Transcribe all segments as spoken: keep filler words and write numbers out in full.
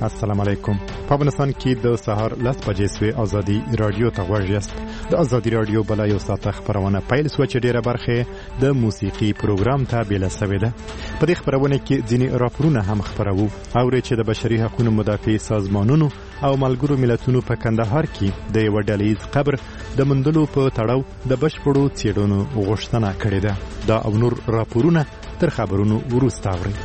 السلام علیکم. په افغانستان کې د سهار لس بجې سوی ازادي رادیو ته غوږ یاست. د ازادي رادیو بل یو ساعت خبرونه پیل سو چې ډیره برخه د موسیقي پروګرام ته بیل سوی ده. په دې خبرونه کې ځینې راپورونه هم خبرو او چې د بشري حقوقو مدافع سازمانونو او ملګرو ملتونو په کندهار کې د یو ډلهیز قبر د مندلو په تړاو د بشپړو څېړنو غوښتنه کړې ده. دا او نور راپورونه تر خبرونو وروسته اورئ.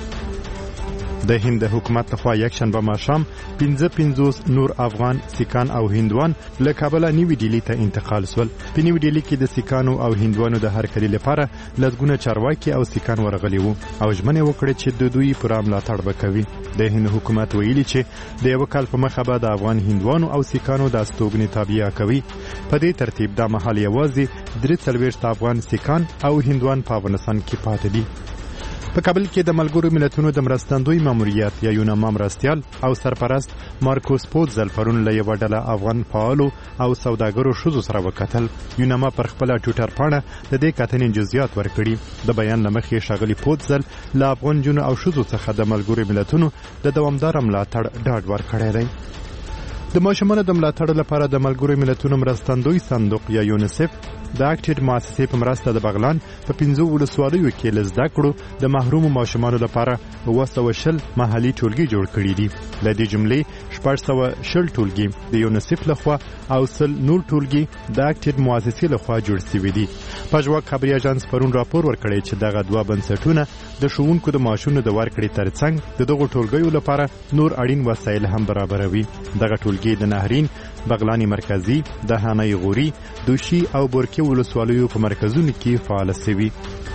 د هند حکومت لخوا یک شنبه ماښام پنځه پنځوس نور افغان سیکان او هندوان له کابل نیوي ډیلی ته انتقال شول. په نیوي ډیلی کې د سیکانو او هندوانو د هرکلي لپاره لږونه چارواکي او سیکان ورغلي وو او ژمنه وکړه چې د دوی پر ملاتړ وکوي. د هند حکومت ویلي چې د یو کال په مخه به د افغان هندوانو او سیکانو د استوګنې تابعیه کوي. په دې ترتیب د محل یوازې درې څلوېښت افغان سیکان او هندوان په افغانستان کې پاتې دي. په کابل کې د ملګرو ملتونو د مرستندوی ماموریت یا یوناما مرستیال او سرپرست مارکوس پوتزل پرون له یو ډله افغان فعالو او سوداګرو ښځو سره وکتل. یوناما پر خپل ټویټر پاڼه د دې کتنې جزئیات ورکړي. د بیان لمخې ښاغلي پوتزل له افغان جنو او ښځو څخه د ملګرو ملتونو د دوامدار ملاتړ ډاډ ورکړی دی. د ماشومانو د ملاتړ لپاره د ملګرو ملتونو مرستندوی صندوق یا یونیسف د اکټیډ مؤسسې په مرسته د بغلان په پنځو ولسوالیو کې له زده کړو د محرومو ماشومانو لپاره اوه سوه شل محلي ټولګي جوړ کړي دي. له دې جملې شپږ سوه شل ټولګي د یونیسف لخوا او سل نور ټولګي د اکټیډ مؤسسې لخوا جوړ شوي دي. پژواک خبري اژانس پرون راپور ورکړی چې دغه دوه بنسټونه د ښوونکو د معاشونو د ورکړې ترڅنګ د دغو ټولګیو لپاره نور اړین وسایل هم برابروي. دغه ټولګي د نهرین، بغلانی مرکزی، دهانه غوري، دوشي او بورکي ولسوالیو په مرکزونو کې فعال شوي.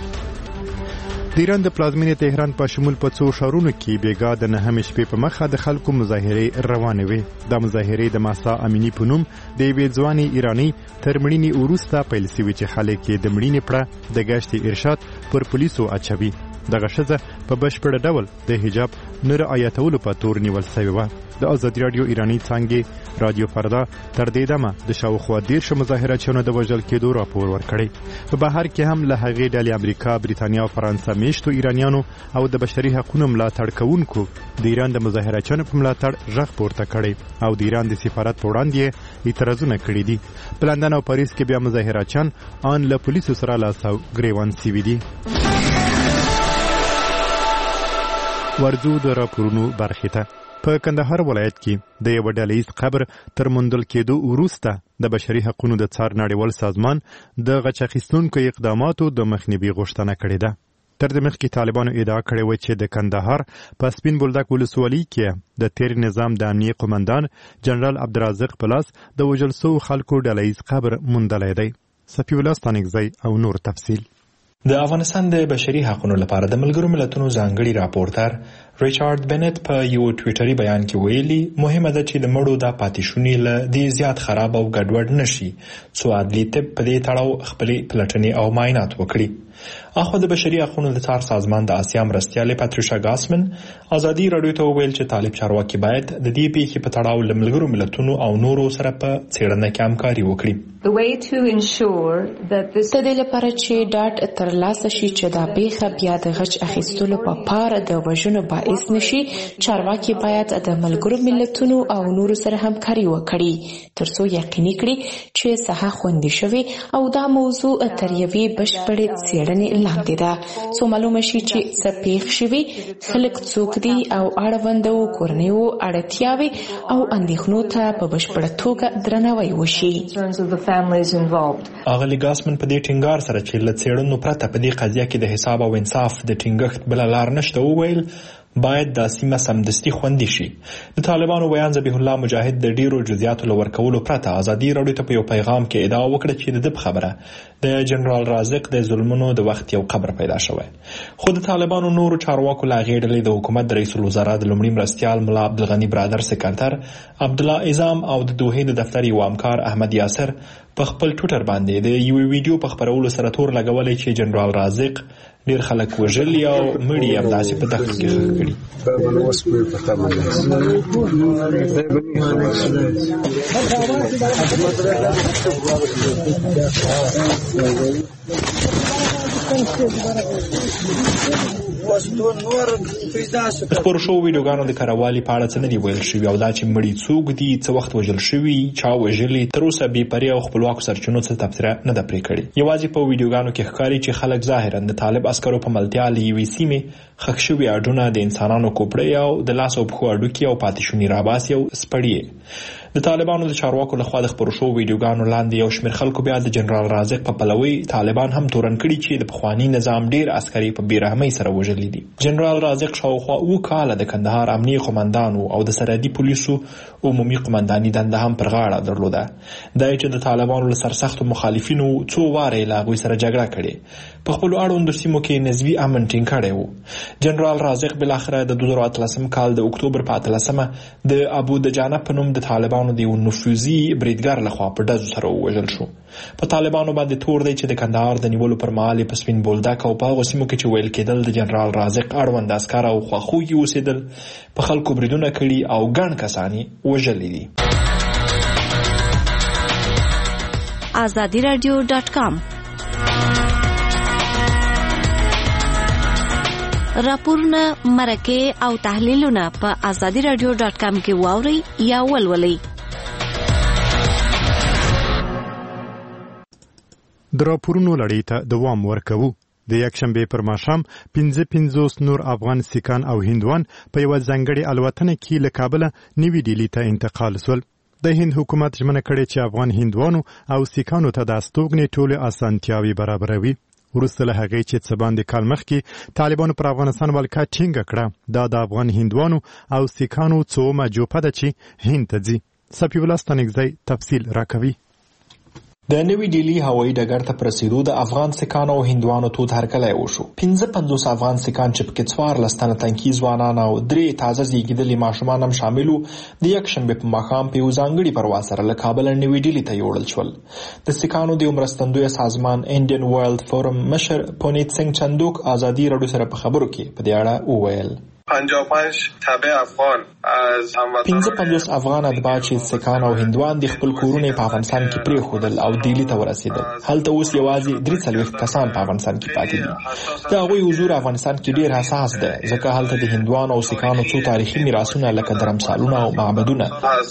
د ایران د پلازمینې تهران په شمول په څو ښارونو کې بیګا د نهمې شپې په مخه د خلکو مظاهرې روانې وې. دا مظاهرې د ماسا امینی په نوم د یوې ځوانې ایرانۍ تر مړینې وروسته پیل شوي چې خلک یې د مړینې پړه د ګشت ارشاد پر پولیسو اچوي. دغه ښځه په بشپړ ډول د حجاب نه رعایتولو په تور نیول شوې وه. د ازادي راډیو ایراني څانګې رادیو فردا تر دې دمه د شاوخوا دېرش مظاهرچیانو د وژل کېدو راپور ورکړی. په بهر کې هم له هغې ډلې امریکا، بریتانیا او فرانسه میشتو ایرانیانو او د بشري حقوقو ملاتړ کوونکو د ایران د مظاهرچیانو په ملاتړ غږ پورته کړی او د ایران د سفارت په وړاندې اعتراضونه کړي دي. په لندن او پاریس کې بیا مظاهرچیان ان له پولیسو سره لاس او ګریوان شوي دي. ورځو د راپورونو برخې ته. په کندهار ولایت کې د یو ډلهیز قبر تر موندل کېدو وروسته د بشري حقوقو د څار نړیوال سازمان د غچ اخیستونکو اقداماتو د مخنیوي غوښتنه کړې ده. تر دې مخکې طالبانو ادعا کړې وه چې د کندهار په سپین بولدک ولسوالۍ کې د تیر نظام د امنیه قومندان جنرال عبدالرازق په لاس د وژل شوو خلکو ډلهیز قبر موندلی دی. صفي الله ستانکزی او نور تفصیل. د افغانستان د بشري حقوقو لپاره د ملګرو ملتونو ځانګړي راپورټر ریچارډ بنت په یو ټویټري بیان کې ویلي مهمه ده چې د مړو د پاتېشونې له دې زیات خراب او ګډوډ نشي څو عدلي طب په دې تړاو خپلې پلټنې او معاینات وکړي. اخو د بشري حقوقو د څار سازمان د آسیا مرستیالې پاتریشا ګاسمن ازادي راډیو ته وویل چې طالب چارواکي باید د دې پیښې په تړاو له ملګرو ملتونو او نورو سره په څېړنه کې همکاري وکړي. د دې لپاره چې ډاډ ترلاسه شي چې دا پیښه بیا د غچ اخیستلو په پاره د وژنو باعث نشي، چارواکي باید د ملګرو ملتونو او نورو سره همکاري وکړي ترڅو یقیني کړي چې صحه خوندي شوي او دا موضوع تر یوې بشپړې څېړنې لاندې ده څو معلومه شي چې څه پیښ شوي، خلک څوک دي او اړوندو کورنیو اړتیاوې او اندېښنو ته په بشپړه توګه درناوی وشي. اغلی ګاسمن په دې ټینګار سره چې له څېړنو پرته په دې قضیه کې د حساب او انصاف د ټینګښت بله لار نشته وویل باید دا سیمه سمدستي خوندي شي. د طالبانو بیان ذبیح الله مجاهد د ډیرو جزئیاتو له ورکولو پرته ازادي راډیو ته په یو پیغام کې ادعا وکړه چې د ده په خبره د جنرال رازق د ظلمونو د وخت یو قبر پیدا شوی. خو د طالبانو نورو چارواکو له هغې ډلې د حکومت د رئیس الوزرا د لومړي مرستیال ملا عبدالغني برادر سکرتر عبدالله اعظام او د دوحې د دفتر یو همکار احمد یاسر په خپل ټویټر باندې د یوې ویډیو په خپرولو سره تور لګولی چې جنرال رازق ډیر خلک وژلي او مړي همداسې په دښته کې ښخ کړي. د خپرو شوو ویډیوګانو د کاروالي په اړه څه نه دي ویل شوي او دا چې مړي څوک دي، څه وخت وژل شوي، چا وژلي، تر اوسه بې پرې او خپلواکو سرچینو څه تبصره نه ده پرې کړې. یوازې په ویډیوګانو کې ښکاري چې خلک ظاهرا د طالب عسکرو په ملتیا له یوې سیمې ښخ شوي اډونه، د انسانانو کوپړۍ او د لاس او پښو هډوکي او پاتې شوني راباسي او سپړي. د طالبانو د چارواکو لخوا د خپرو شوو ویډیوګانو لاندې یو شمېر خلکو بیا د جنرال رازق په پلوي طالبان هم تورن کړي چې د پخواني نظام ډیر عسکري په بېرحمۍ سره وژلي دي. جنرال رازق شاوخوا اوه کاله د کندهار امنیه قومندان او د سرحدي پولیسو عمومي قومنداني دنده هم پر غاړه درلوده. دا چې د طالبانو له سرسختو مخالفینو څو واره له هغوی سره جګړه کړې، په خپلو اړوندو سیمو کې نسبي امن ټینګ کړی و. جنرال رازق بالاخره د دوه زره اتلسم کال د اکتوبر په اتلسمه د ابو دجانه په نوم د طالبانو د یو نفوذي بریدګر لخوا په ډزو سره ووژل شو. په طالبانو باندې تور دی چې د کندهار د نیولو پر مهال په سپین بولدک او په هغو سیمو کې چې ویل کېدل د جنرال رازق اړوند عسکر او خواخوږي اوسېدل، په خلکو بریدونه کړي او ګڼ کسان یې وژلي دي. آزادی رادیو ډاټ کام راپورونه، مرکې او تحلیلونه په آزادی رادیو ډاټ کام کې واورئ یا ولولئ. د راپورونو لړۍ ته دوام ورکوو. د یکشنبې پر ماښام پنځه پنځوس نور افغان سیکان او هندوان په یوه ځانګړې الوتنه کې له کابله نوي ډیلي ته انتقال شول. د هند حکومت ژمنه کړې چې افغان هندوانو او سیکانو ته د استوګنې ټولې اسانتیاوې برابروي. وروسته له هغې چې څه باندې کال مخکې طالبانو پر افغانستان ولکه ټینګه کړه، دا د افغان هندوانو او سیکانو څومه جوپه ده چې هند ته ځي. صفي الله ستانکزی تفصیل راکوي. د نوي ډیلی هوایي ډګر ته پر رسیدو د افغان سیکانو او هندوانو تود هرکلی وشو. پنځه پنځوس افغان سیکان چې پکې څوارلس تنه تنکي ځوانان او درې تازه زیږېدلي ماشومان هم شامل وو، د یکشنبې په ماښام په یو ځانګړي پرواز سره له کابله نوي ډیلي ته یوړل شول. د سیکانو د یو مرستندویه سازمان انډین ورلد فورم مشر پونیت سنگ چندوک ازادي راډیو سره په خبرو کې په دې اړه وویل. پنځه پنځه تابع افغان از هموطنان پنځه پنځوس افغان اتباع چې سیکان او هندوان د خپل کورونه په افغانستان کې پرېښودل او ډیلي ته ورسېدل. هلته اوس یوازې درې څلوېښت کسان په افغانستان کې پاتې دي. د هغوی حضور افغانستان کې ډېر حساس دی، ځکه هلته د هندوانو او سیکانو څو تاریخي میراثونه لکه درمسالونه او معبدونه.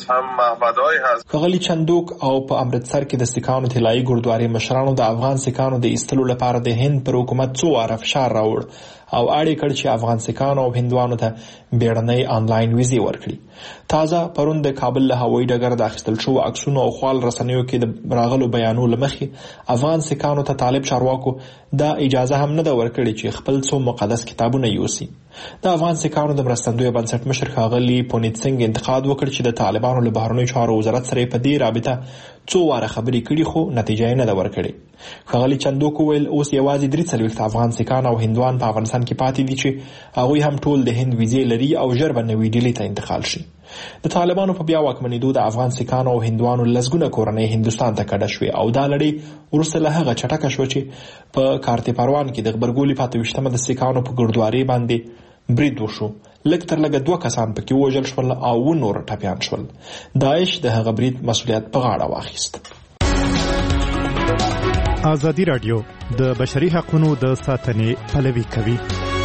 ښاغلي چندوک او په امرتسر کې د سیکانو طلایي ګردوارې مشرانو د افغان سیکانو د ایستلو لپاره د هند پر حکومت څو واره فشار راوړ او اړ کړ چې افغان سیکانو او هندوانو ته بیړنۍ آنلاین ویزې ورکړي. تازه پرون د کابل له هوایي ډګر د اخیستل شوو عکسونو او خپل رسنیو کې د راغلو بیانو له مخې افغان سیکانو ته طالب چارواکو دا اجازه هم نه ده ورکړې چې خپل څو مقدس کتابونه یوسي. د افغان سیکانو د مرستندوی بنسټ مشر ښاغلي پونیت سنگ انتقاد وکړ چې د طالبانو له بهرنیو چارو وزارت سره په دې رابطه څو واره خبرې کړي خو نتیجه یې نه ده ورکړې. ښاغلي چندوک وویل اوس یوازې درې څلوېښت افغان سیکان او هندوان په افغانستان کې پاتې دي چې هغوی هم ټول د هند ویزې لري او ژر به نوي ډیلي ته انتقال شي. د طالبانو په بیا واکمنېدو د افغان سیکانو او هندوانو لسګونه کورنۍ هندوستان ته کډه شوې او دا لړۍ وروسته له هغه چټکه شوه چې په کارتې پروان کې د غبرګولي په اته ویشتمه د سیکانو په ګردوارې باندې برید وشو. لږ تر لږه دوه کسان پکې ووژل شول او اووه نور ټپیان شول. داعش د هغه برید مسؤلیت په غاړه واخیست. آزادی راډیو د بشري حقوقو د ساتنې پلوي کوي.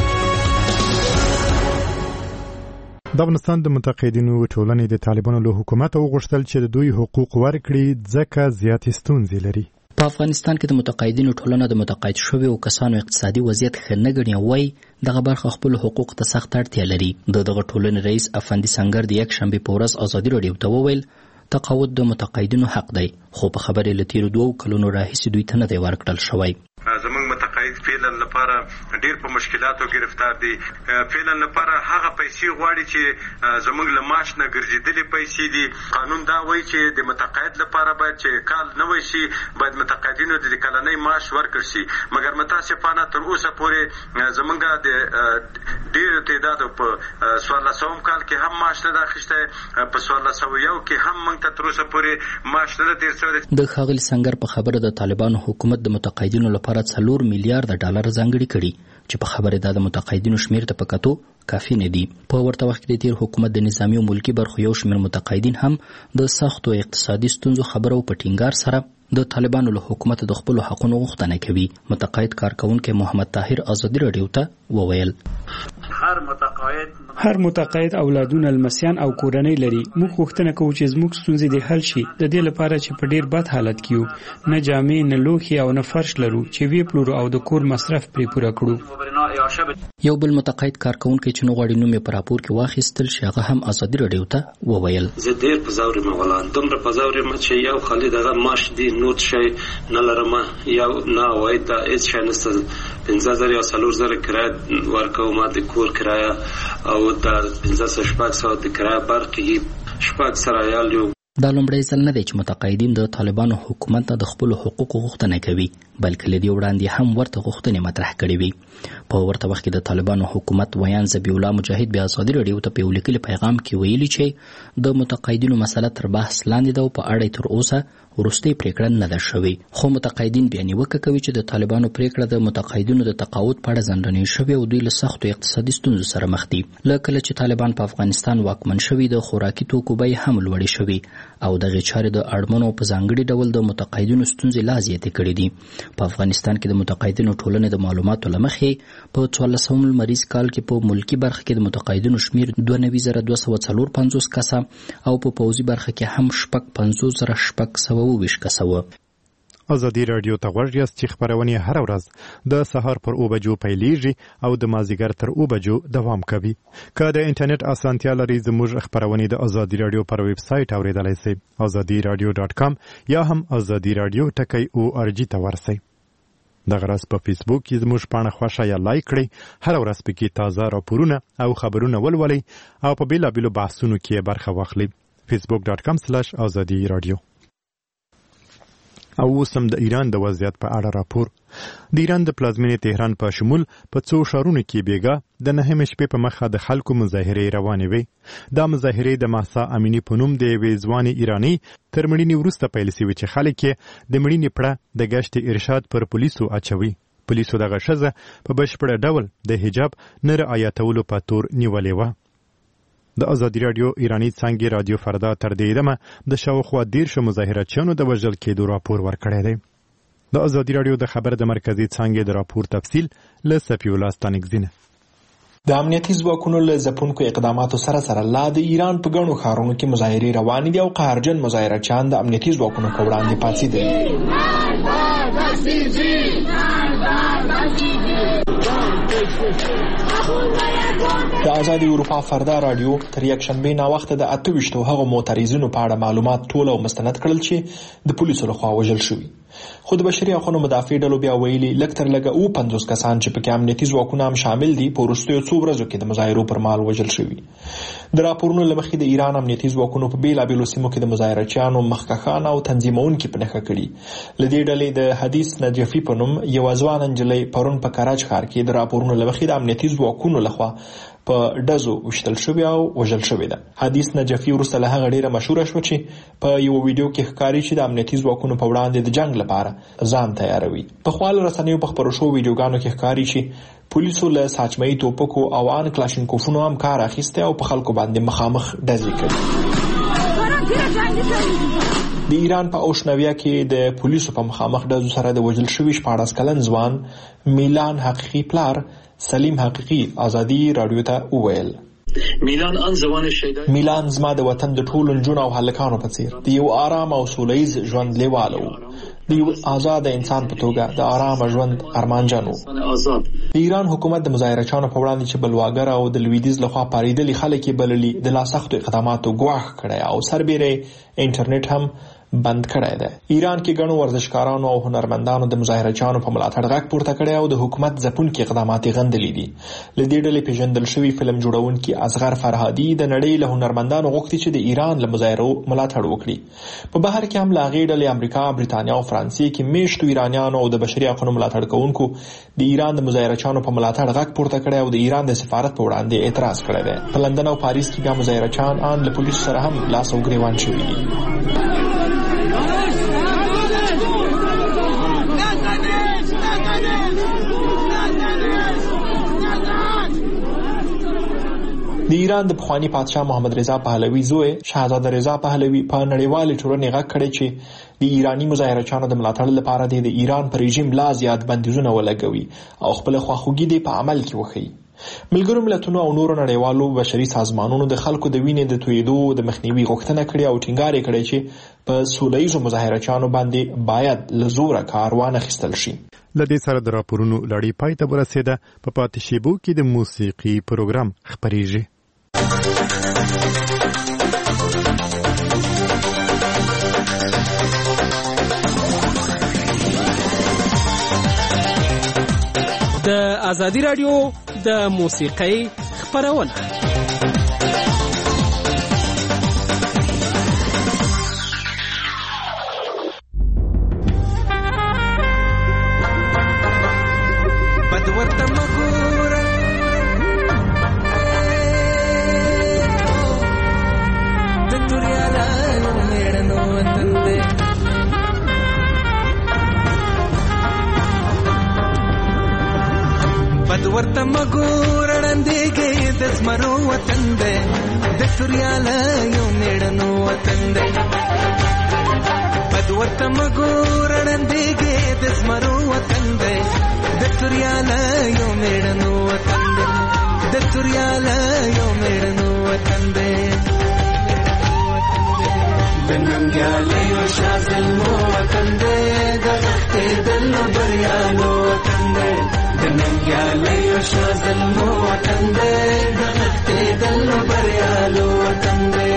د افغانستان د متقاعدینو ټولنې د طالبانو له حکومت وغوښتل چې د دوی حقوق ورکړي ځکه زیاتې ستونزې لري. په افغانستان کې د متقاعدینو ټولنه د متقاعد شویو کسانو اقتصادي وضعیت ښه نه ګڼي او وایي دغه برخه خپل حقوق ته سخت اړتیا لري. د دغه ټولنې رئیس افندي سنگر د یکشنبې په ورځ ازادي راډیو ته وویل تقاعد د متقاعدینو حق دی، خو په خبرې له تیرو دوو کلونو راهیسې دوی ته نه دی ورکړل شوی. زمونږ متقاعد فعلا لپاره ډیر په مشکلاتو گرفتار دي. فعلا لپاره هغه پیسې غواړي چې زمونږ له معاش نه ګرځېدلې پیسې دي. قانون دا وایي چې د متقاعد لپاره باید چې کال نوی شي باید متقاعدینو د کلنۍ معاش ورکړل شي، مګر متاسفانه تر اوسه پورې زمونږ د ډیر تعداد په څوارلسم کال کې هم معاش نه ده اخیستی، په څوارلس سوه یو کې هم موږ ته تر اوسه پورې معاش نه ده تېر شوی. د ښاغلي سنگر په خبره د طالبانو حکومت د متقاعدینو لپاره څلور میلیارډ ډالر ځانګړي کړي چې په خبره دا د متقاعدینو شمیر ته په کتو کافي نه دي. په ورته وخت کې د تیر حکومت د نظامی او ملکی برخو یو شمېر متقاعدین هم د سختو اقتصادي ستونزو خبرو په ټینګار سره د طالبانو له حکومت د خپل حقونو غوښتنه کوي. متقاعد کارکونکي محمد طاهر آزادي رادیو ته وویل هر متقاعد هر متقاعد اولادونه لمسیان او کورنۍ لري. موږ غوښتنه کوو چې زموږ ستونزې د حل شي. د دې لپاره چې په ډیر بد حالت کې یو، نه جامې نه لوښي او نه فرش لرو چې وی پلورو او د کور مصرف پرې پوره کړو. یو بل متقاعد کارکونکي چې نو غواړي نوم یې په راپور کې واخیستل شي هغه هم آزادي رادیو ته وویل زه ډیر په زاوري مغولان دومره په زاوري م چې یو خالد هغه ماش دی نوت شي نه لرم یو نه وای دا هیڅ شي نشته. پنځه زره یا څلور زره کرایه ورکوم ما د کور کرایه او دا پنځه سوه شپږ سوه د کرایه برقي شپږ سره یال یو. دا لومړی ځل نه دی چې متقاعدین د طالبانو حکومت ته د خپلو حقوقو غوښتنه کوي، بلکې له دې وړاندې هم ورته غوښتنې مطرح کړې وي. په ورته وخت کې د طالبانو حکومت ویان ذبیح الله مجاهد بیا آزادي رادیو ته په یو لیکلي پیغام کې ویلي چې د متقاعدینو مسله تر بحث لاندې ده او په اړه تر اوسه وروستۍ پریکړه نه ده شوې. خو متقاعدین بیا نیوکه کوي چې د طالبانو پریکړه د متقاعدینو د تقاعد په اړه ځنډنۍ شوې او دوی له سختو اقتصادي ستونزو سره مخ دي. له کله چې طالبان په افغانستان واکمن شوي د خوراکي توکو بیې هم لوړې شوې او دغه چارې د اړمنو په ځانګړي ډول د متقاعدینو ستونزې لا زیاتې کړې دي. په افغانستان کې د متقاعدینو ټولنې د معلوماتو له مخې په څوارلسم لمریز کال کې په ملکی برخه کې د متقاعدینو شمیر دوه نوي زره دوه سوه څلور پنځوس کسه او په پوځي برخه کې هم شپږ پنځوس زره شپږ سوه اووه ویشت کسه وه. ازادي رادیو ته غوږ یاست چې خپرونې هره ورځ د سهار پر اوه بجو پیلیږي او د مازدیګر تر اوه بجو دوام کوي. که د انټرنیټ اسانتیا لرئ زموږ خپرونې د ازادي رادیو پر ویب سایټ اوریدلی سئ ازادي رادیو ډاټ کام یا هم ازادي رادیو ټکی او ار جی ته ورسئ. دغه راز په فیسبوک کې زموږ پاڼه خوښه یا لایک کړئ. هره ورځ پکې تازه راپورونه او خبرونه ولولئ او په بېلابېلو بحثونو کې برخه واخلئ. فیسبوک ډاټ کام سلاش ازادي رادیو. او اوس هم د ایران د وضعیت په اړه راپور. د ایران د پلازمینې تهران په شمول په څو ښارونو کې بیګا د نهمې شپې په مخه د خلکو مظاهرې روانې وې. دا مظاهرې د مهسا امینی په نوم د یوې ځوانې ایرانۍ تر مړینې وروسته پیل شوې چې خلک یې د مړینې پړه د ګشت ارشاد پر پولیسو اچوي. پولیسو دغه ښځه په بشپړه ډول د حجاب نه رعایتولو په تور نیولې وه. د ازادي رادیو ایرانی څانګې رادیو فردا تر دې دمه د شاوخوا دیرشو مظاهراتچیانو د وژل کېدو راپور ورکړی دی. د ازادي رادیو د خبر د مرکزي څانګې د راپور تفصیل له صفي الله ستانکزینه. د امنیتي ځواکونو له ځپونکو اقداماتو سره سره لا د ایران په ګڼو ښارونو کې مظاهرې روانې دي او قهرجن مظاهرچیان د امنیتي ځواکونو په وړاندې پاڅېدلي. د ازادي اروپا فردا رادیو تر یکشنبې ناوخته د اته ویشتو هغو معترضینو په اړه معلومات ټول او مستند کړل چې د پولیسو لخوا وژل شوي. خو د بشري حقونو مدافع ډلو بیا ویلي لږ تر لږه اووه پنځوس کسان چې پکې امنیتي ځواکونه هم شامل دي په وروستیو څو ورځو کې د مظاهرو پر مهال وژل شوي. د راپورونو له مخې د ایران امنیتي ځواکونو په بېلابېلو سیمو کې د مظاهرچیانو مخکښان او تنظیمونکي په نښه کړي. له دې ډلې د حدیث نجفي په نوم یوه ځوانه نجلۍ پرون په کراچ ښار کې د راپورونو له مخې د امنیتي ځواکونو لخوا په ډزو وشتل شوی او وژل شوی ده. حدیث نجفي وروسته له هغه ډیره مشهوره شوه چې په یو ویډیو کې ښکاري چې د امنیتي ځواکونو په وړاندې د جنگ لپاره ځان تیاروي. په خپل رسنیو په خبرو شوو ویډیوګانو کې ښکاري چې پولیسو له ساچمایي توپکو او ان کلاشینکوفونو هم کار اخیستی او په خلکو باندې مخامخ ډزې کوي. د ایران په اوشنویه کې د پولیسو په مخامخ ډزو سره د وژل شوي شپاړس کلن ځوان میلان حقیقي پلار سلیم حقیقي ازادي رادیو ته وویل میلان ان ځوان شهید میلان زما د وطن د ټولو نجونو او هلکانو په څیر د یو آرام او سولیز ژوند لیواله و، د یو آزاد انسان په توګه د آرام ژوند ارمانجن و. د ایران حکومت د مظاهرچیانو په وړاندې چې بلواګر او د لویدیځ لخوا پاریدلي خلک یې بللي د لا سختو اقداماتو ګواښ کړی او سربیره انټرنیټ هم بند کړی دی. ایران کې ګڼو ورزشکارانو او هنرمندانو د مظاهرچیانو په ملاتړ غږ پورته کړی او د حکومت ځپونکي اقدامات یې غندلي دي. له دې ډلې پیژندل شوي فلم جوړونکي اصغر فرهادي د نړۍ له هنرمندانو غوښتي چې د ایران له مظاهرو ملاتړ وکړي. په بهر کې هم له هغې ډلې امریکا، برېټانیا او فرانسې کې میشتو ایرانیانو او د بشري حقونو ملاتړ کوونکو د ایران د مظاهرچیانو په ملاتړ غږ پورته کړی او د ایران د سفارت په وړاندې اعتراض کړی دی. په لندن او پاریس کې بیا مظاهرچیان ان له پولیسو سره هم لاس او ګریوان شوي دي. د ایران د پخوانی پادشاه محمد رضا پهلوي زوی شاهزاده رضا پهلوي په نړیوالې ټولنې غږ کړی چې د ایرانی مظاهرچیانو د ملاتړ لپاره د ایران پر رژیم لا زیات بندیزونه ولګوي او خپل خواخوږي د په عمل کې وښيي. ملګرو ملتونو او نورو نړیوالو بشري سازمانونو د خلکو د وینې د تویېدو د مخنیوي غوښتنه کړې او ټینګار یې کړی چې په سوله ییزو مظاهرچیانو باندې باید له زوره کار وانخیستل شي. له دې سره د راپورونو لړۍ پای ته ورسېده. په پاتې شیبو کې د موسیقي پروګرام خپریږي. د ازادي رادیو د موسیقۍ خپرونه ورته مګور وړاندېږي د زمرو وطن دی د سوریاله یو میړنو وطن دی بد ورته مګور وړاندېږي د زمرو وطن دی د سوریاله یو میړنو وطن دی د سوریاله یو میړنو وطن دی د ننګیالیو شاه زلمو وطن دی د غښتېدلو بریالو وطن دی د ننګیالیو شاه زلمو وطن دی د غښتېدلو بریالو وطن دی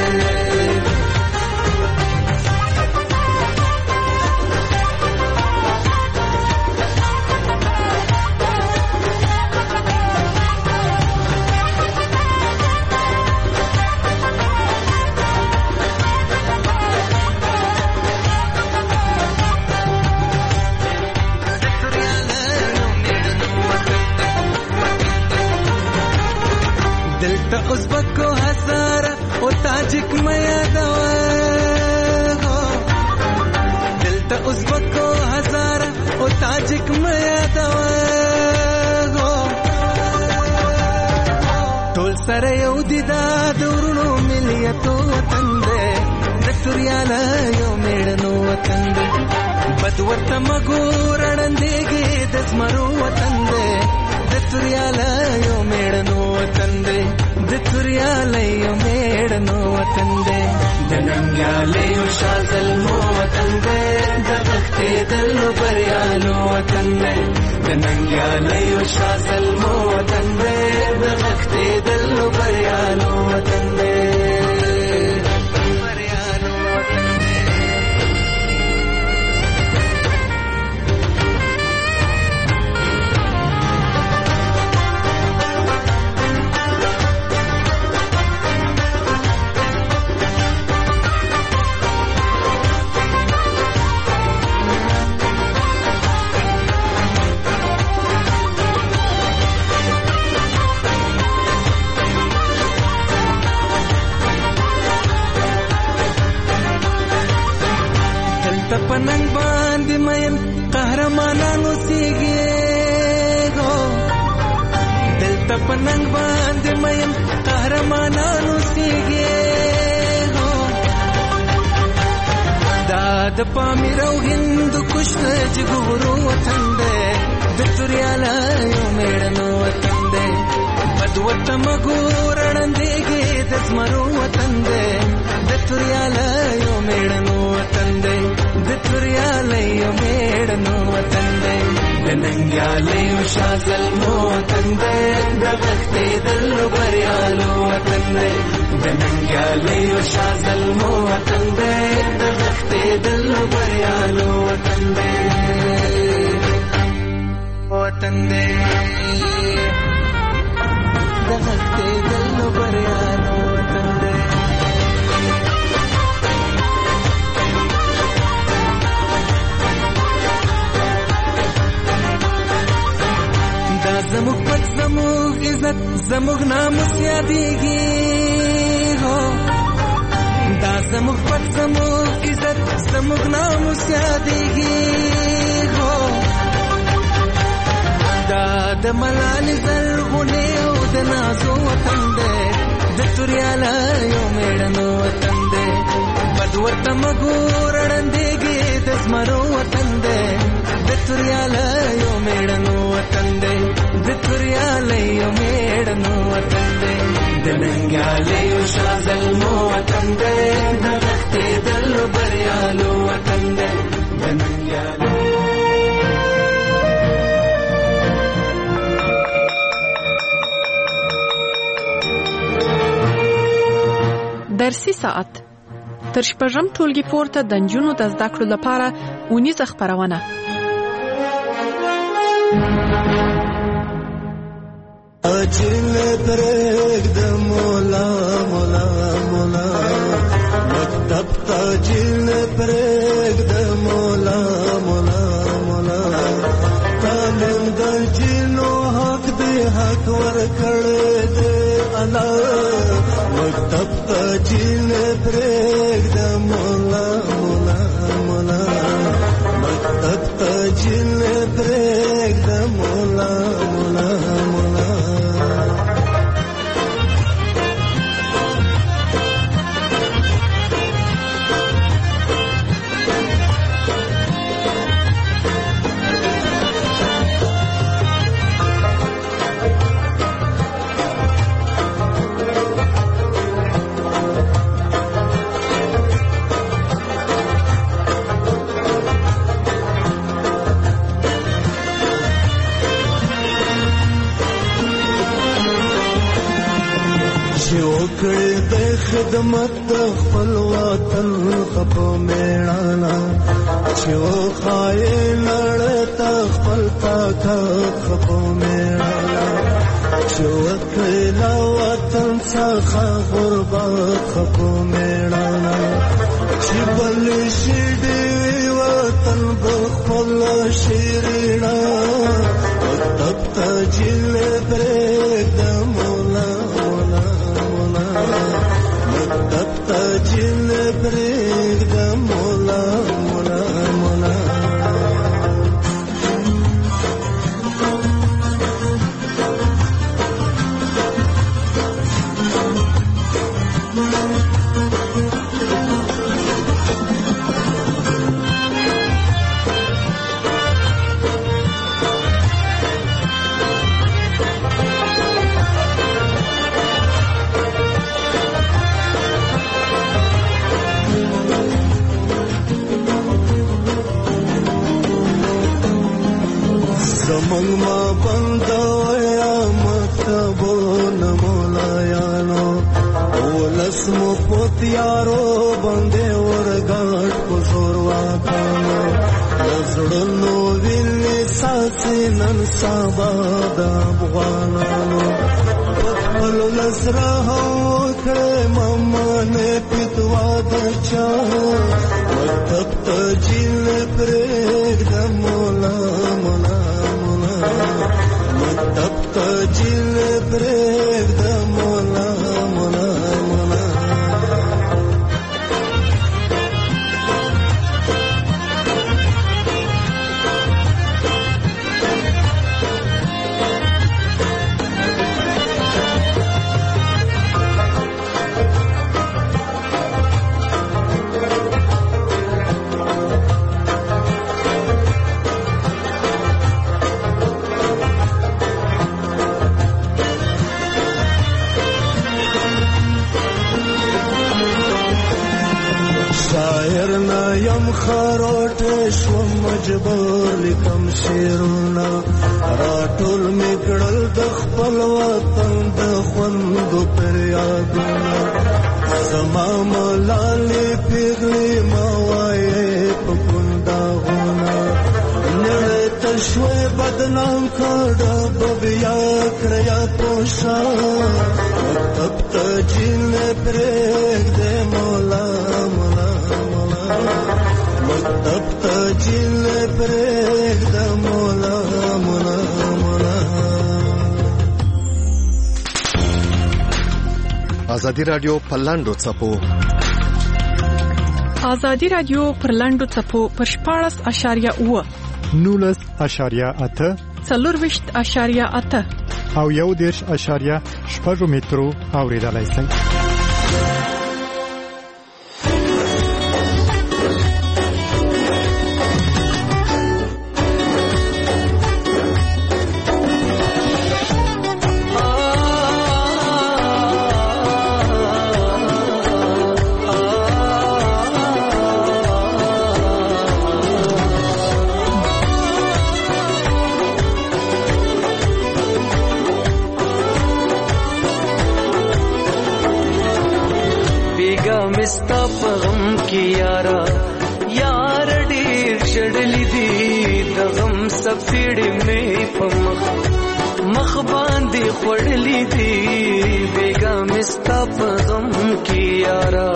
ازبکو هزاره او تاجک میا دوا دلته ازبکو هزاره او تاجک میا دوا ټول سره یو دي دا دورونو ملیتو وطن دی د سوریاله یو میړنو وطن دی بد ورته مګور وړاندېږي د زمرو وطن دی د سوریاله یو میړنو وطن دی د سوریاله یو میړنو وطن دی د ننګیالیو شاه زلمو وطن دی د غښتېدلو بریالو وطن دی د ننګیالیو شاه زلمو وطن دی د غښتېدلو بریالو وطن دی پننګ باندې مېن قهرمانانو سیږي هو دلته پننګ باندې مېن قهرمانانو سیږي هو دا د پامیر او هند کشت جګورو وطن دی د سوریاله یو میړنو وطن دی بد ورته مګور وړاندېږي د زمرو وطن دی د سوریاله یو میړنو وطن دی د سوریاله یو میړنو وطن دی د ننګیالیو شاه زلمو وطن دی د غښتېدلو بریالو وطن دی د ننګیالیو شاه زلمو وطن دی د غښتېدلو بریالو وطن دی وطن دی د غښتېدلو بریالو وطن دی زموږ پت زموږ عزت زموږ ناموس یادېږي هو دا زموږ پت زموږ عزت زموږ ناموس یادېږي هو دا د د ملال زرغونه او د نازو وطن دی د توریاله یو میړنو وطن دی بد ورته مګور وړاندېږي د زمرو وطن دی د توریاله یو میړنو وطن دی د توریاله یو میړنو وطن دی د ننګیاله یو شازلمو وطن دی د غښتېدل بریالو وطن دی د ننګیاله درسي ساعت تر شپږم ټولګي پورته د نجونو د زده کړو لپاره اونیزه خپرونه. اجل پرګ د مولا مولا مولا مکتب تاجل پرګ د مولا مولا مولا تعلیم د جنو حق دی حق ور کړه دې الله مکتب تاجل پرګ د مولا مولا مولا مکتب تاجل پرګ د مولا مولا مولا خدمت خپل وطن خپو میړانا چې وخای لړتا خپل طاقت خپو میړانا چې وکړه وطن څخه غربت خپو میړانا چې بل شي دی وطن خپل شیرینا وطن تجل برګ د مولا مولا مولا مکتب تاجل برګ د مولا مولا مولا زمنګ ما بندایا مکتبونه مولایانو ولس مو پوتیارو باندې ورګاټ کو زور واکانو زړونو ویني ساسي نن سبا د افغانانو خپل لسره کړه ماما نه پتوا دچا مکتب تجل پرګ د مولا مولا مکتب تجل پرګ د مولا مولا مولا شاعر نه یم خروټ شو مجبور لیکم شعرونه راټول میکړل د خپل وطن د خوند پر یادونه زما ملالې پیغلې ما وایې په ګنداغونه نړۍ ته شوې بدنام کړه بیا کړیا پوښا مکتب تجل پرګ د مولا مولا مکتب تجل پرګ د مولا مولا مولا. ازادي رادیو په لاندو څپو ازادي رادیو پر لاندو څپو پر شپاړس اشاریه اوه نولس اشاریه اته څلورویشت اشاریه اته او یو دېرش اشاریه شپږ مترو اوریدلای شئ. مستا پغم کی یارا یار ډیر شړلی دی د غم سفیړ می پمخ مخ باندې خړلی دی بیگا مستا پغم کی یارا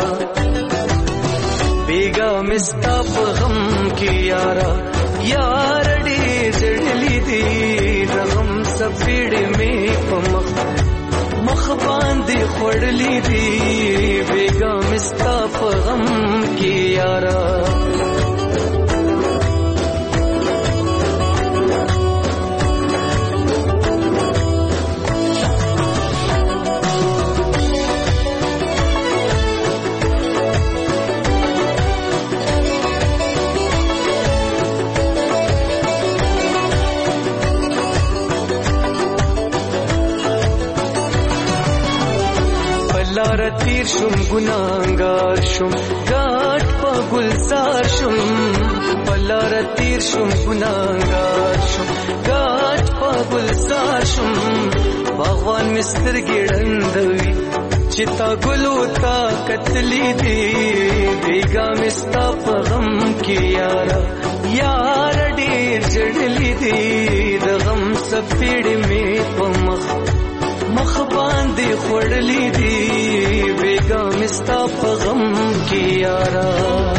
بیگا مستا پغم کی یارا یار ډیر شړلی دی د غم سفیړ می پمخ مخ باندې خړلی دی بیگا مستا غم کی یارا لار تیر شم گناهگار شم گاٹ پا گلزار شم بلار تیر شم گناهگار شم گاٹ پا گلزار شم باغوان مستر گیڑندوی چتا گلو تا قتلی دی بیگا مستا پا غم کی یارا یار دیر جڑلی دی دا غم سپیڑ میں پا مخ مخ باندې خړلی دی بیگا مستا په غم کی یارا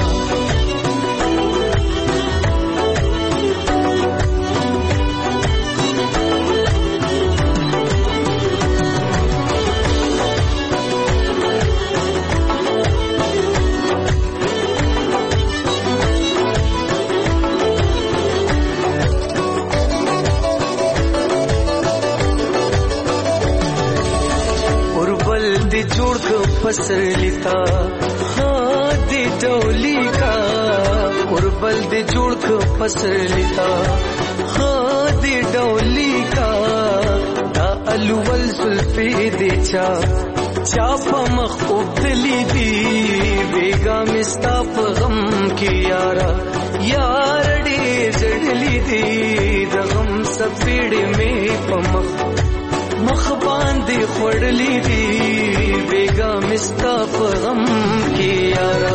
جوړ کو فصل لیتا ها دی ډولی کا اوربل دی جوړ کو فصل لیتا ها دی ډولی کا دا الول زلفی دی چا چا په مخ وبدلی دی بیگا مستا په غم کی یارا یار ډیر جړلی دی د غم سپیړ می په مخ مخ باندې خړلی دی بیگا مستا په غم کی یارا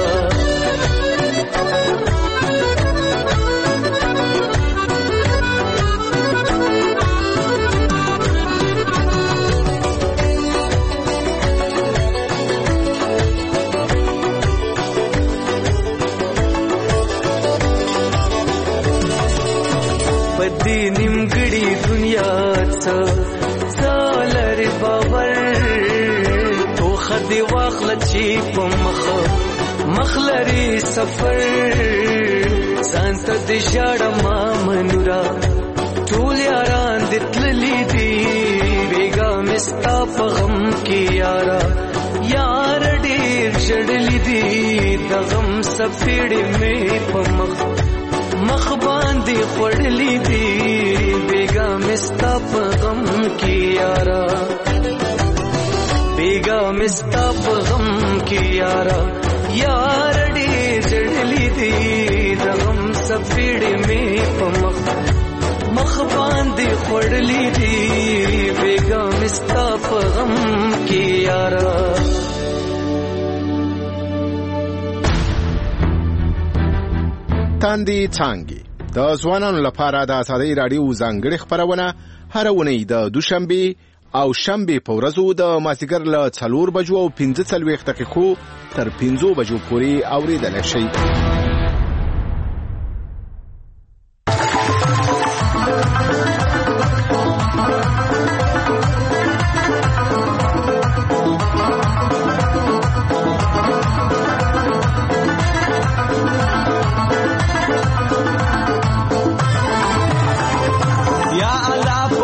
پدې نیمګړی دنیا څه سالر باور تو خدي واخل چی په مخ مخلري سفر سانت د شړ ما منورا ټول یاران دتللی دی بیگا مستا په غم کی یارا یار ډیر شړلی دی د غم سفیړ می په مخ مخ باندې خړلی دی بیگا مستا په غم کی یارا بیگا مستا په غم کی یارا یار ډیر جړلی دی د غم سفیړ می په مخ مخ باندې خړلی دی بیگا مستا په غم کی یارا تاندی څانګي د ځوانانو لپاره د ازادۍ راډیو ځانګړي خبرونه هر اونۍ د دوشنبه او شنبه په ورځو د مازیګر له څلور بجو او پنځه څلوېښت دقیقو تر پنځو بجو پورې اوریدل شي. یا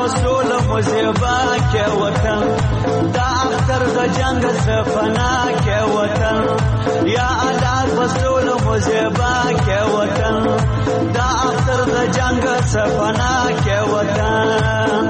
فصول مزیبا کے وطن دا اختر دا جنگ سفنا کے وطن یا اللہ فصول مزیبا کے وطن دا اختر دا جنگ سفنا کے وطن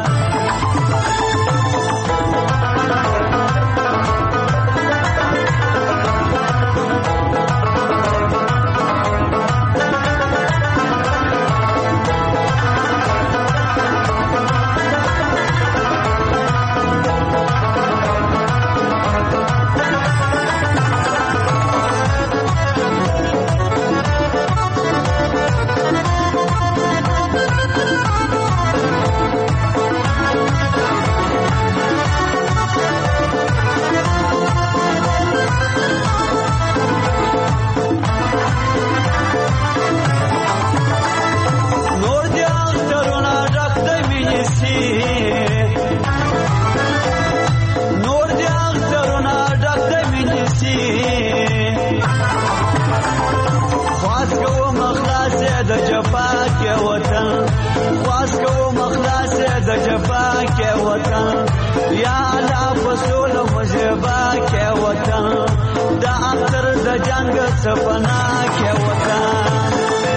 सपना के वतन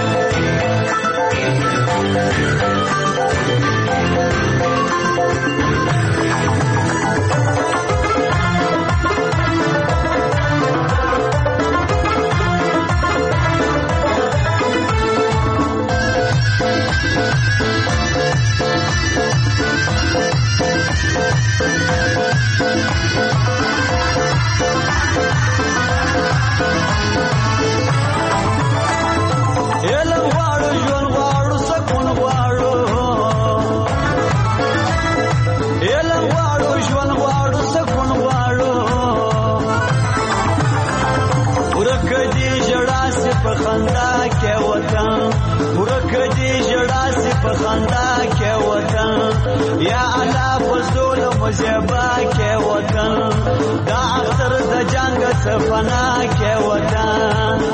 खंदा के वतन मुरकदी जड़ा से पखंदा के वतन या अला फसूल मुजबा के वतन दा अख्तर द जंग सफना के वतन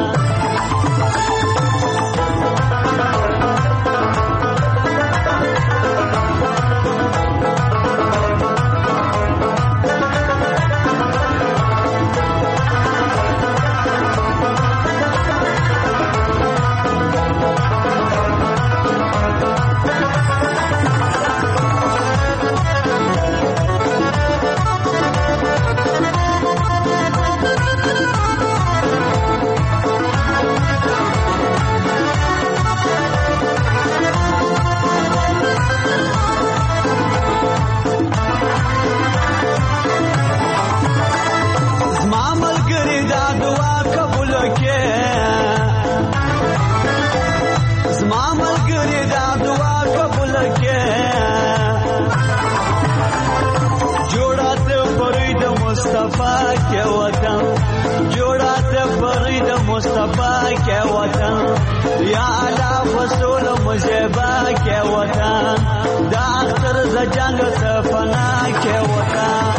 के वतन जोड़ा ते फरीद मुस्तफा के वतन या अला फसूल मुजबा के वतन दा अख्तर द जंग सफना के वतन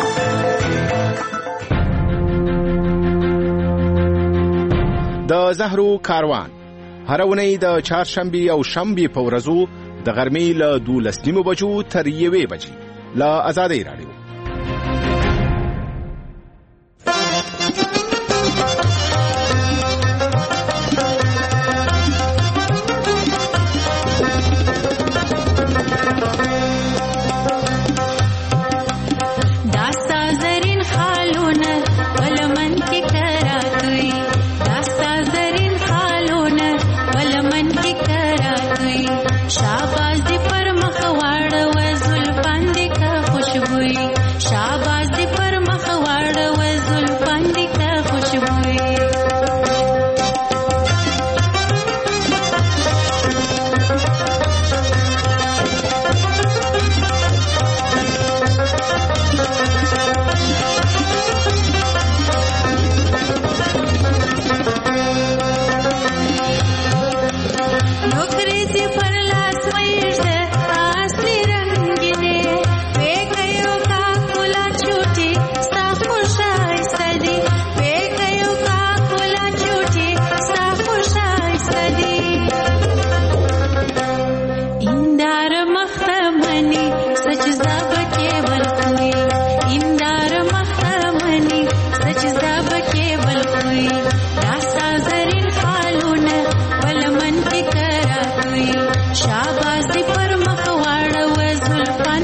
د زهرو کاروان هر اونۍ د چهارشنبې او شنبې په ورځو د غرمې له دولس نیمو بجو تر یوې بجې له آزادۍ راډیو शाबाश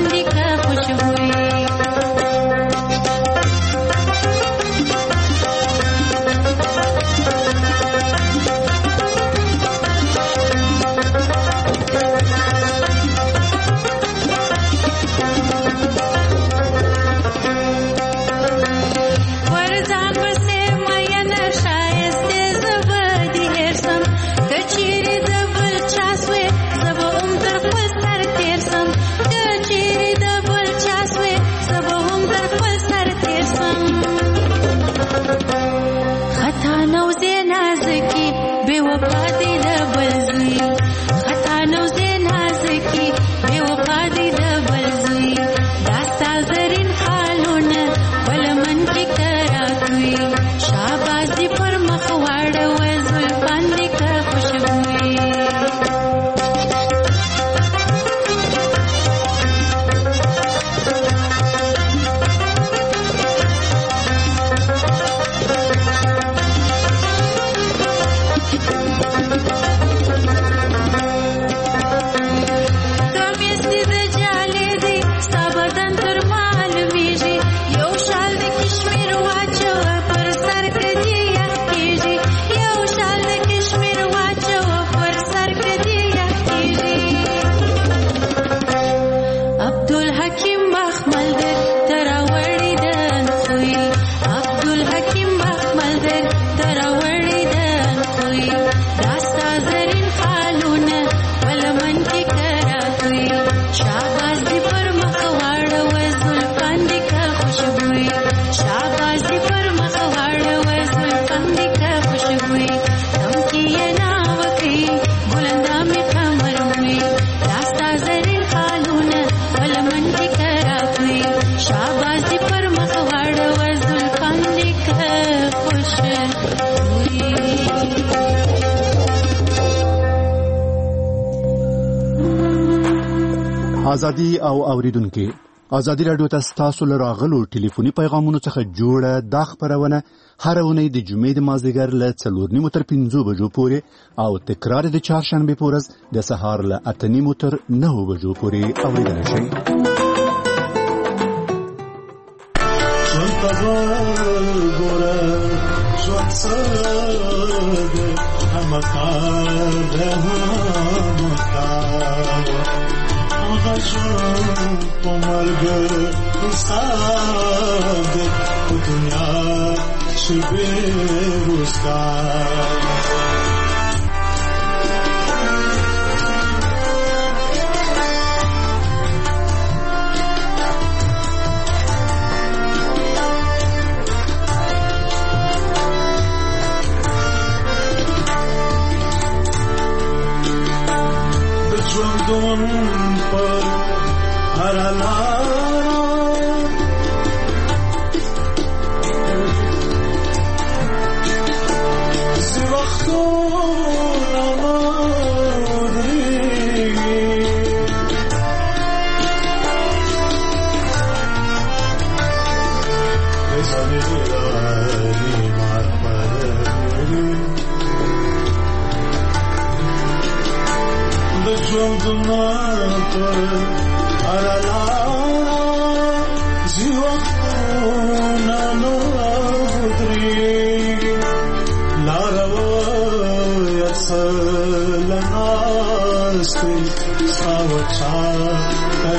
पानी का खुशबू ازادي او اوریدونکو ازادي رادیو ته تاسو لراغلو ټلیفوني پیغامونو څخه جوړه د خبرونه هر اونۍ د جمعې د مازدیګر له څلور نیمو تر پنځو بجو پورې او تکرار د چهارشنبه په ورځ د سهار له اته نیمو تر نهو بجو پورې اوریدل شي. مرگ حساب دنیا شبه روزگار ژوندون پر هر لاره سی وختونه ودرېږي بزنې لارې مارپرې د ژوندونه پر هر لاره سی وختونه ودرېږي لاره وایه څه له ناستې ستا وچا ته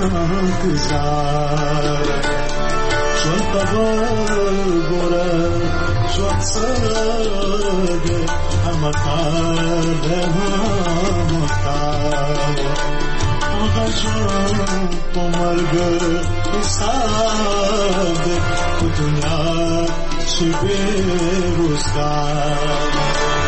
انتظار ژوند ته وګوره ژوند څه دی همه کار دی همه کار هغه ژوند په مرګ حساب دی په دنیا چې بې روزګار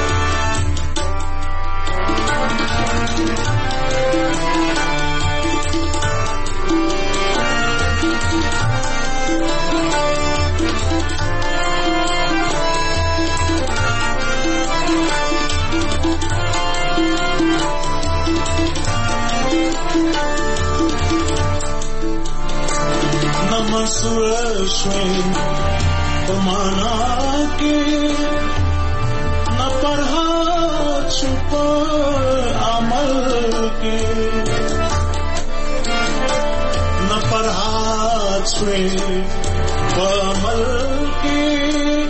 مسئول شوی په معنا کې نه فرحت شو په عمل کې شوي بمل کې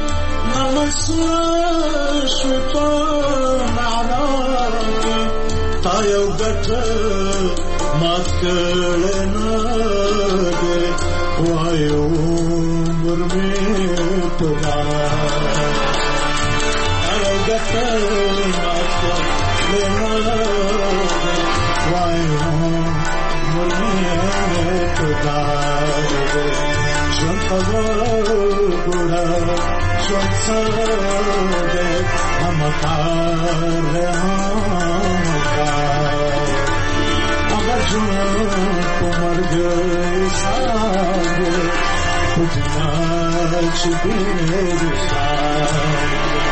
نمسر شوي په معنا کې تا یو ګټه مات کړې نه دی وای عمر مې توبه تا یو ګټه مات کړې نه دی وای عمر مې توبه ژوند خبر ګوره ژوند سره همکار دی همکار اگر ژوند په مرګ حساب دی په دنیا چې بېرساب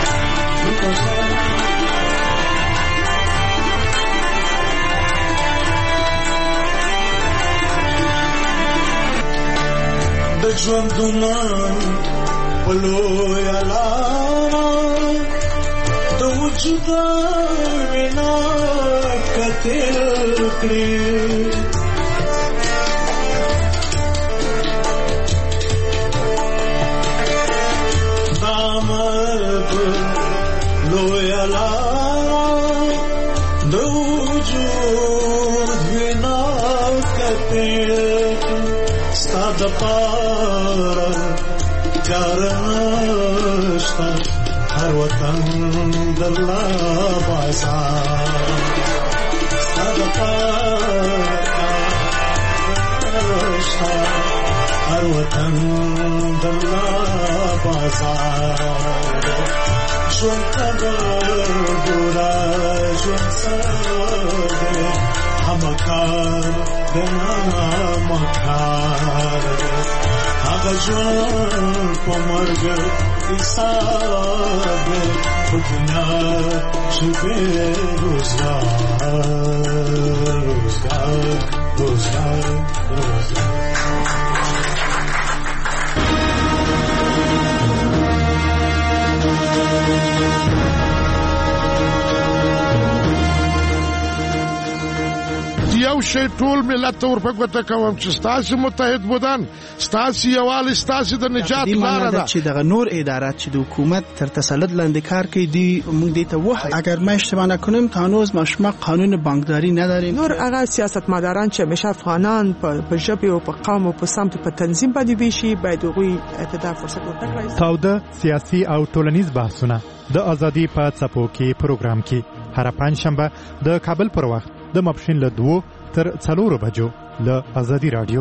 د ژوندونه په لویه لاره د وجود وینا کتل کړې دا مرګ لویه لاره د وجود وینا کتل ستا د پاره کار نشته هر وطن درلا بازار ستا د پاره کار نشته هر وطن درلا بازار ژوند خبر ګوره ژوند سره همکار دی همکار هغه ژوند په مرګ حساب دی په دنیا چې بېروزګار روزګار روزګار روزګار یو شی ټول ملت ته ورپګوته کوم چې ستاسو متحد بودن ستاسو یووالی ستاسو د نجات لاره ده چې دغه نور ادارات چې د حکومت تر تسلط لاندې کار کوي دی موږ دې ته وایو اگر ما اشتباه نکنم تا هنوز ما شما قانون بانکداری نداریم نور هغه سیاستمداران چې همیشه افغانان په ژبه او په قوم او په سمت په تنظیم باندې ویشي باید هغوی ته فرصت ورکړي. تاوده سیاسي او ټولنیز بحثونه د ازادي په څپو کې پروګرام کې هر پنځشنبه د کابل پر وخت د ماپښین له دوو تر څلورو بجو له ازادي رادیو.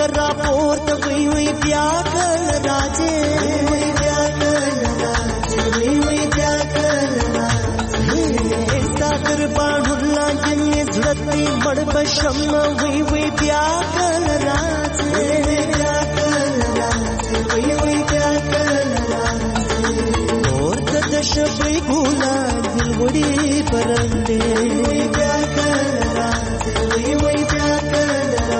کرا پورته وی وی بیا کل راځي وی بیا کل راځي وی وی بیا کل راځي ساتر باندې لاندې زړتي مړ بشم وی وی بیا کل راځي وی بیا کل راځي وی وی بیا کل راځي ورته د شپې ګولا دلوړي پرندې وی بیا کل راځي وی وی بیا کل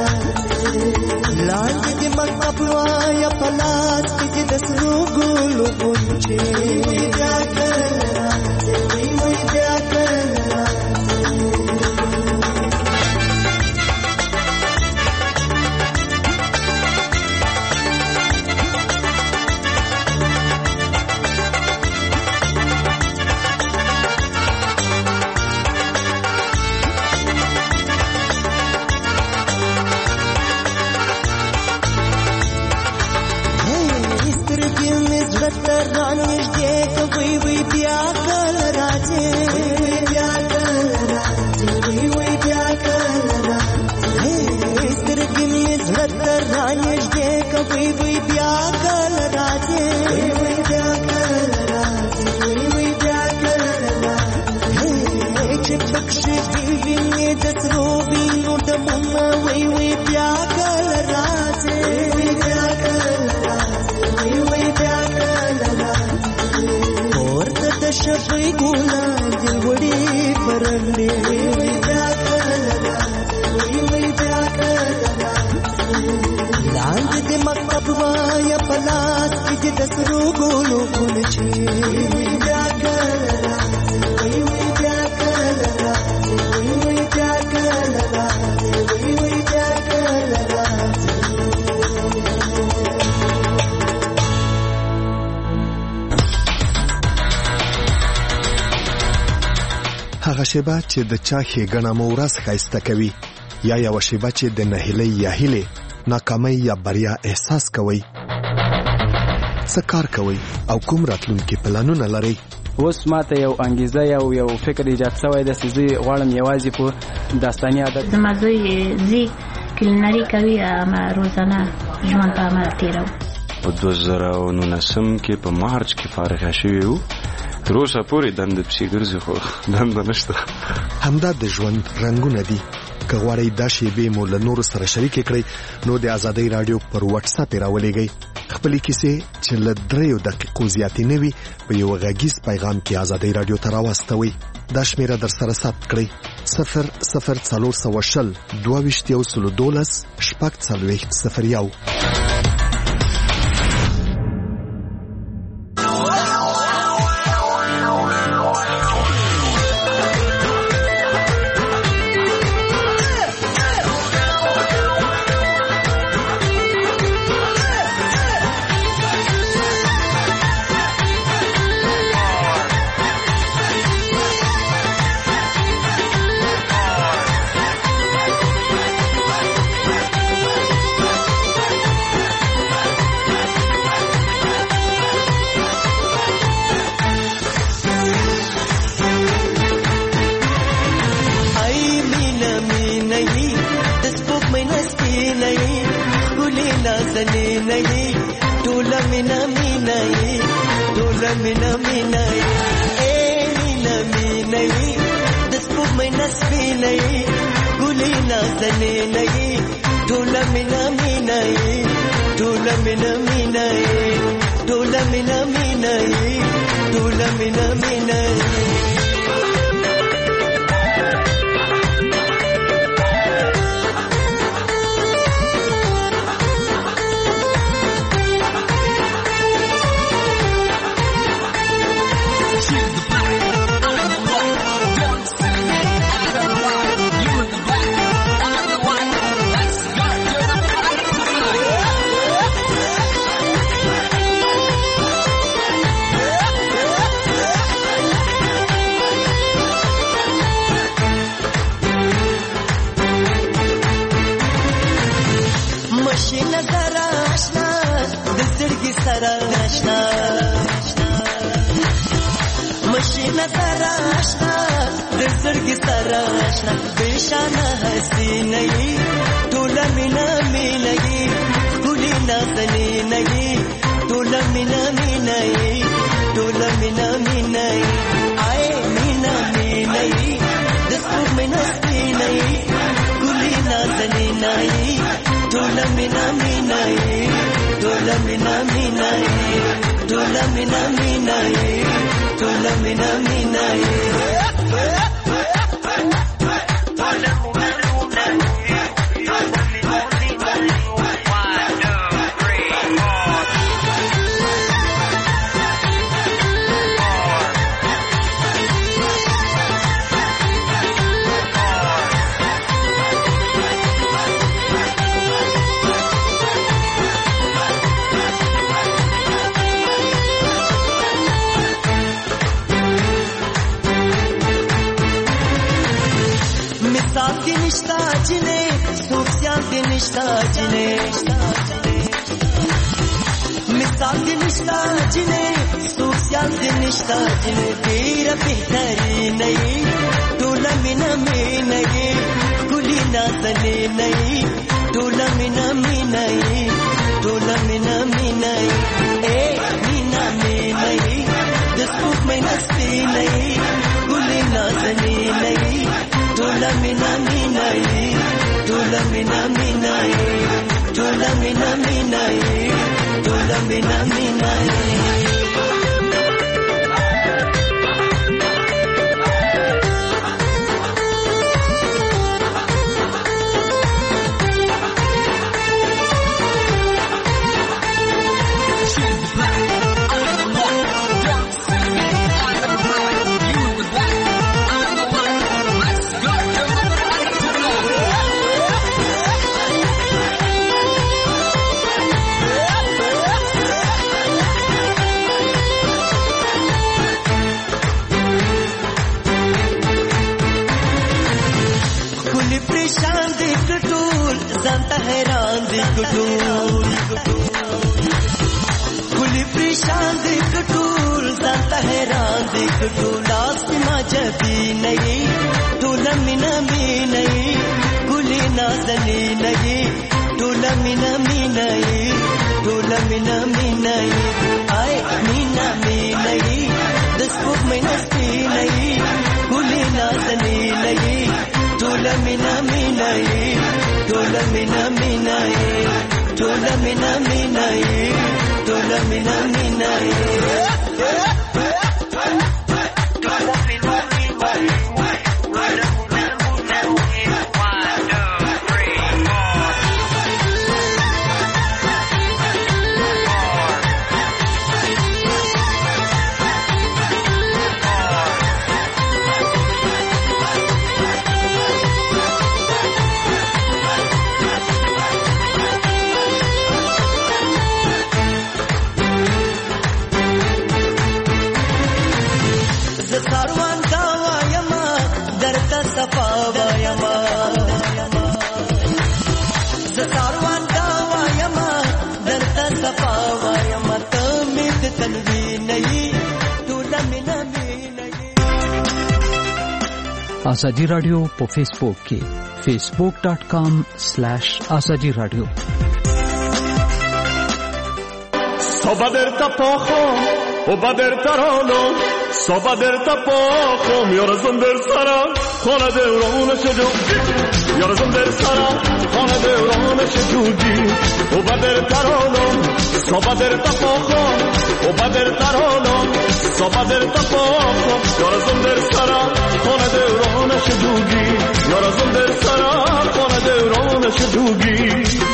لاندې د مکتب وایا پلاس کې د سرو ګلو غونچې بیا کله راځي وی وی بیا کله هغه شیبه چې د چا ښېګڼه مو ورځ ښایسته کوي یا یوه شیبه چې د نهیلۍ یا هیلې ناکامۍ یا بریا احساس کوئ څه کار کوئ او کوم راتلونکي پلانونه لرئ اوس ماته یو انګیزه یو یو فکر ایجاد شوی دی چې زه غواړم یوازې په داستاني عادت زما زوی ځي کلینري کوي اما روزانه ژوند په عمل تېروم په دوه زره نولسم کې په مارچ کې فارغه شوي وو تر اوسه پورې دنده پسې ګرځي خو دنده نشته همدا د ژوند رنګونه دي که غواړئ دا شیبې مو له نورو سره شریکې کړئ نو د ازادۍ راډیو پر وټس اپ یې راولېږئ خپلې کیسې چې له دریو دقیقو زیاتې نه وي په یو غږیز پیغام کې ازادۍ راډیو ته راواستوئ دا شمیره در سره ثبت کړئ صفر صفر څلور سوه شل دوه ویشت یو سلو دولس شپږ څلوېښت صفر یو د زړګي سره آشنا بشانه حسینې تولا مینا مینایی کلی نازنی نایی تولا مینا مینایی تولا مینا مینایی آی مینا مینایی دسوق مینا مینایی کلی نازنی نایی تولا مینا مینایی تولا مینا مینایی تولا مینا مینایی تولا مینا مینایی نشتا جنے مثال دی نشتا جنے سوسیال دی نشتا جنے تیرا بہتری نہیں تولا مینا مینائی گلی نازلی نہیں تولا مینا مینائی تولا مینا مینائی اے مینا مینائی دسوک مینا ستی نہیں گلی نازلی نہیں تولا مینا مینائی تولا مینا مینائی تولا مینا مینائی تولا مینا مینائی हैरान दी कटूर कुली परेशान दी कटूर ज़ाता हैरान दी कटूर लास्ट मजा भी नहीं तोला मिना मी नहीं कुली नाज़नी नहीं तोला मिना मी नहीं तोला मिना मी नहीं आए मीना मी नहीं दसपुक में नस्ती नहीं कुली नाज़नी नहीं तोला मिना मी नहीं تولا مینا مینایی تولا مینا مینایی تولا مینا مینایی आजादी radio په فیسبوک کې facebook dot com slash azadi radio صبادر تپاخو و بدر ترانو صبادر تپاخو میارزم در سرا خانه دوران شجو میارزم در سرا خانه دوران شجودی و بدر ترانو صبادر تپاخو و بدر ترانو صبادر تپاخو میارزم در سرا خانه دوران شجودی میارزم در سرا خانه دوران شجودی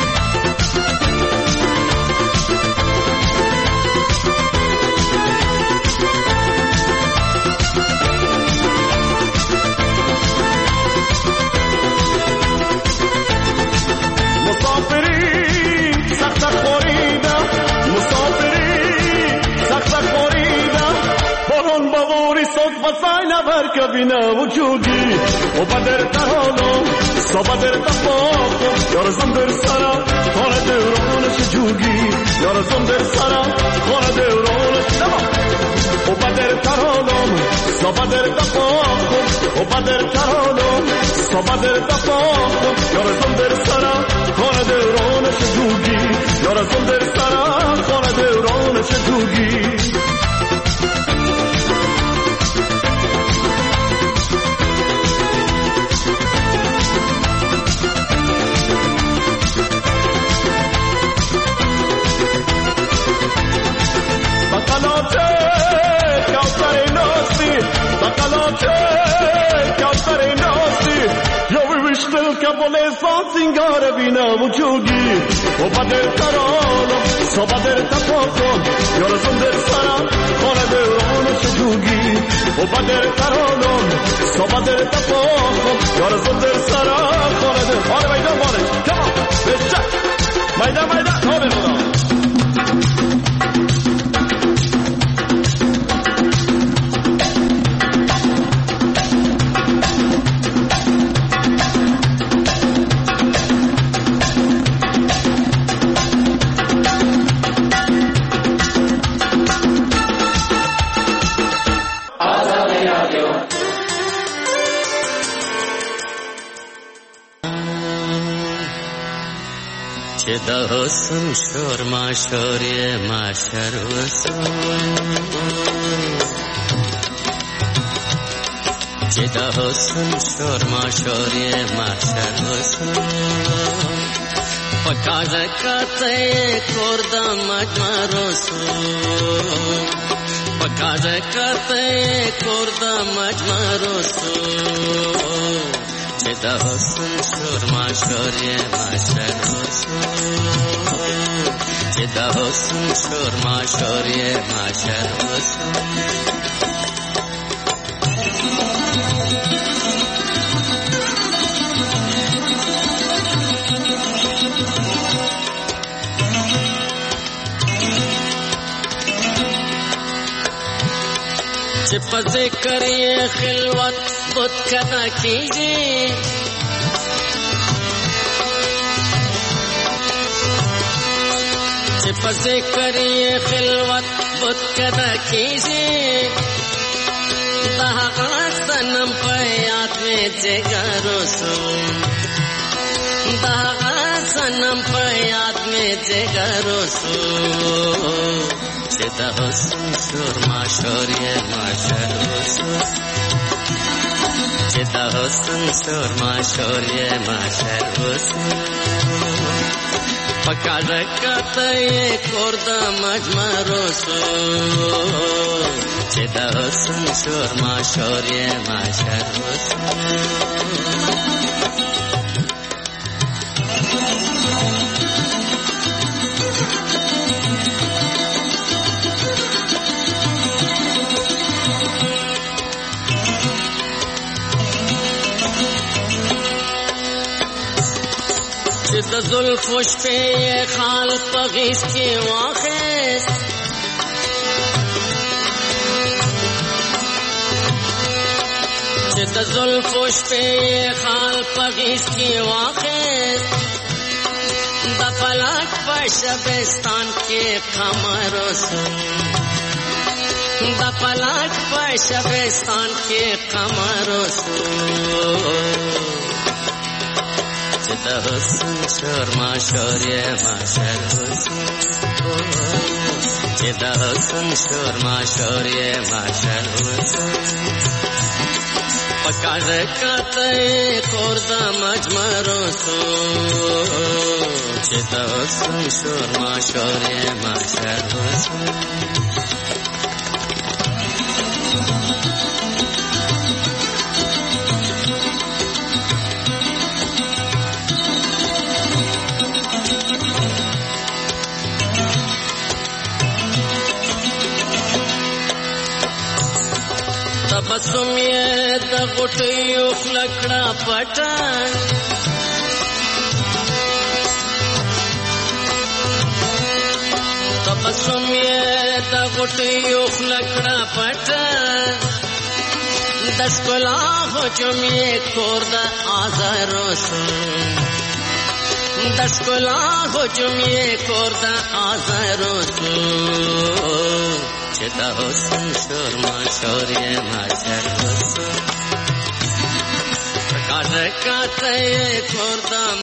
فاينا بركة بنا وجودي وبدر ترانو صبدر تفاقم يرزم در سرا خانة دوران شجوگي يرزم در سرا خانة دوران وبدر ترانو صبدر تفاقم وبدر ترانو صبدر تفاقم يرزم در سرا بله سان سینگار بینم و جوگی و بدر ترانم سا بدر تپاکم یار زندر سرم خانه دوران شجوگی و بدر ترانم سا بدر تپاکم یار زندر سرم خانه دور آره میدان باره کمان بچه میدان میدان تا بخونم د حسن شور ما شوری ما شروسو چې د حسن شور ما شوری ما شروسو پکازه کته کور د مجمروسو پکازه کته کور د مجمروسو چې د حسن شور ما شوری ما شروسو چې د حسن شور ما شوری ما شروسو چې په ذکر یې خلوت بت کدا کیږي چې په ذکر یې خلوت بت کدا کیږي د هغه صنم په یاد مې جګرو سو د هغه صنم په یاد مې جګرو سو چې د حسن شور ما شوریه ما شروسو چې د حسن شور ما شوریه ما شروسو پکازه کته کور د مجمروسو چې د حسن شور ما شوریه ما شروسو چې د زلفو شپې خال په غیږ کې واخیست چې د زلفو شپې خال په غیږ کې واخیست د فلک په شبستان کې قمروسو د فلک په شبستان کې قمروسو چې د حسن شور ما شوریه ما شروسو چې د حسن شور ما شوریه ما شروسو پکازه کته کور د مجمروسو چې د حسن شور ما شوریه ما شروسو تبسم یې د غټیو خلکړه پټان تبسم یې د غټیو خلکړه پټان د سکلا هجوم یې کور د آزاروسو د سکلا هجوم یې کور د آزاروسو چې د حسن شور ما شوریه ما شروسو پکازه کته کور د